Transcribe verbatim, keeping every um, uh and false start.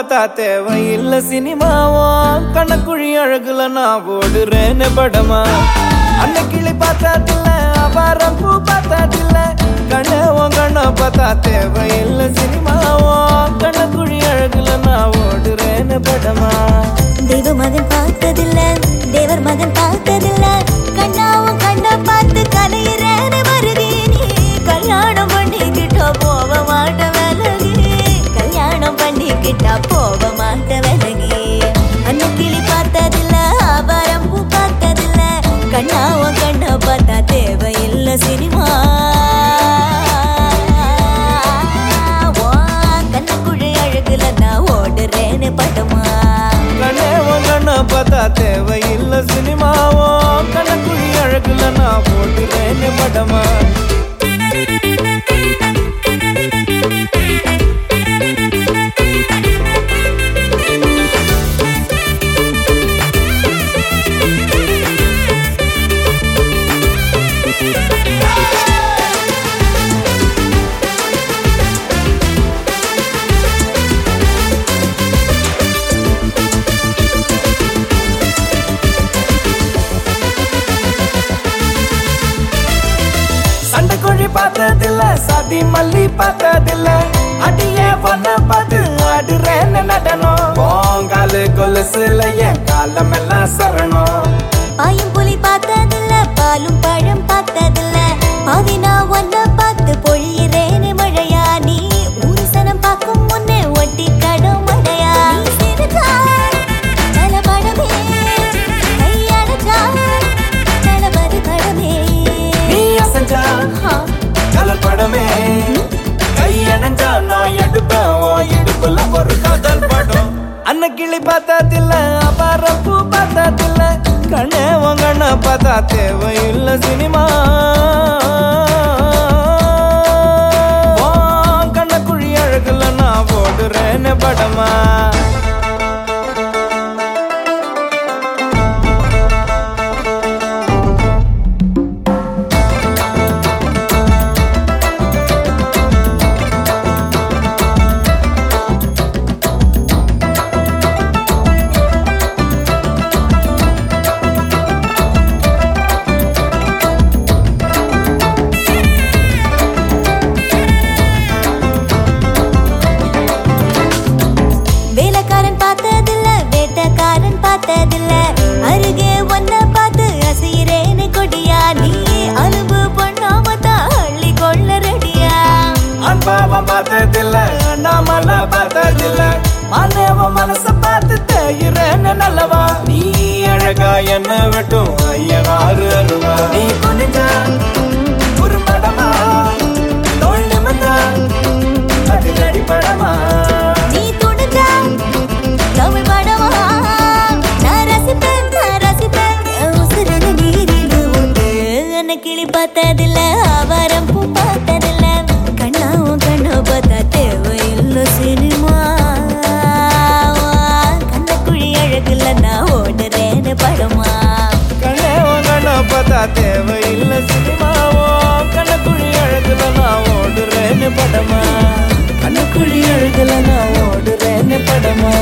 பார்த்தா தேவையில்லை சினிமாவோ கண்ணக்குழி அழகுல நான் ஓடுறேன்னு படமா அன்னைக்கிளி பார்த்ததில்ல அபாரம் பூ பார்த்ததில்ல கண்ணவன் கண்ண பார்த்தா தேவையில்லை சினிமாவோ கண்ணக்குழி அழகுல நான் ஓடுறேன்னு படமா தெய்வ மகன் பார்த்ததில்ல தேவர் மகன் பார்த்ததில்ல கண்ணாவும் கண்ண பார்த்து கலையிறேன்னு வருகி நீ கல்யாணம் பண்ணிக்கிட்டோ போக மாட்ட விலகி கல்யாணம் பண்ணிக்கிட்டா போக மாட்ட விலகி அன்னைக்கிளி பார்த்ததில்ல ஆபாரம் பூ பார்த்ததில்ல கண்ணாவும் கண்ண பார்த்தா தேவையில்லை சினிமா கண்ணக்குழி அழகுல நான் ஓடுறேன்னு படமா கண்ணவன் கண்ண பார்த்தா தேவையில்லை சினிமாவோ கண்ணக்குழி அழகுல நான் ஓடுறேன்னு படமா சண்டைக்குழி பார்த்ததில்ல சாதி மல்லி பார்த்ததில்ல அடியே பொண்ண பார்த்து ஆடுறேன்னு நடனம் போங்காலு கொலுசுல என் காலம் எல்லாம் சரணம் பாயும் புலி பார்த்ததில்ல பாலும் பழம் பார்த்ததில்ல பாவினா ஒன்ன பார்த்து பொழியிறேனே மழையா நீ ஊரு சனம் பார்க்கும் முன்னே ஒட்டி கடும் மழையா படமே கையணைஞ்சா நான் எடுப்பேன் இடுப்புல ஒரு காதல் படம் அன்னைக்கிளி பார்த்ததில்ல அபாரம் பூ பார்த்ததில்ல கண்ணே உங்கண்ண பார்த்தா தேவையில்லை சினிமா கண்ணக்குழி அழகுல நான் ஓடுறேன்னு படமா பார்த்ததில்ல அருகே ஒன்ன பார்த்து அசையிறேன்னு கொடியா நீ அலும்பு பண்ணாமத்தா அள்ளி கொள்ள ரெடியா அன்பாவம் பார்த்ததில்ல அண்ணாமலை பார்த்ததில்ல மானேவ மனச பார்த்து தேயிறேன்னு நல்லவா நீ அழகா என்ன விட்டும் ஐயனாறு அருவா நீ குனிஞ்சா ஒரு படமா தோல் நிமிந்தா அதிரடி படமா நீ துணிஞ்சா தமிழ் படமா கிளி பார்த்ததில்ல ஆவாரம் பூ பார்த்ததில்ல கண்ணாவும் கண்ணா பார்த்தா தேவையில்லை சினிமா கண்ணக்குழி அழகுல நான் ஓடுறேன்னு படமா கண்ணாவும் கண்ணா பார்த்தா தேவையில்லை சினிமாவோ கண்ணக்குழி அழகுல நான் ஓடுறேன்னு படமா கண்ணக்குழி அழகுல நான் ஓடுறேன்னு படமா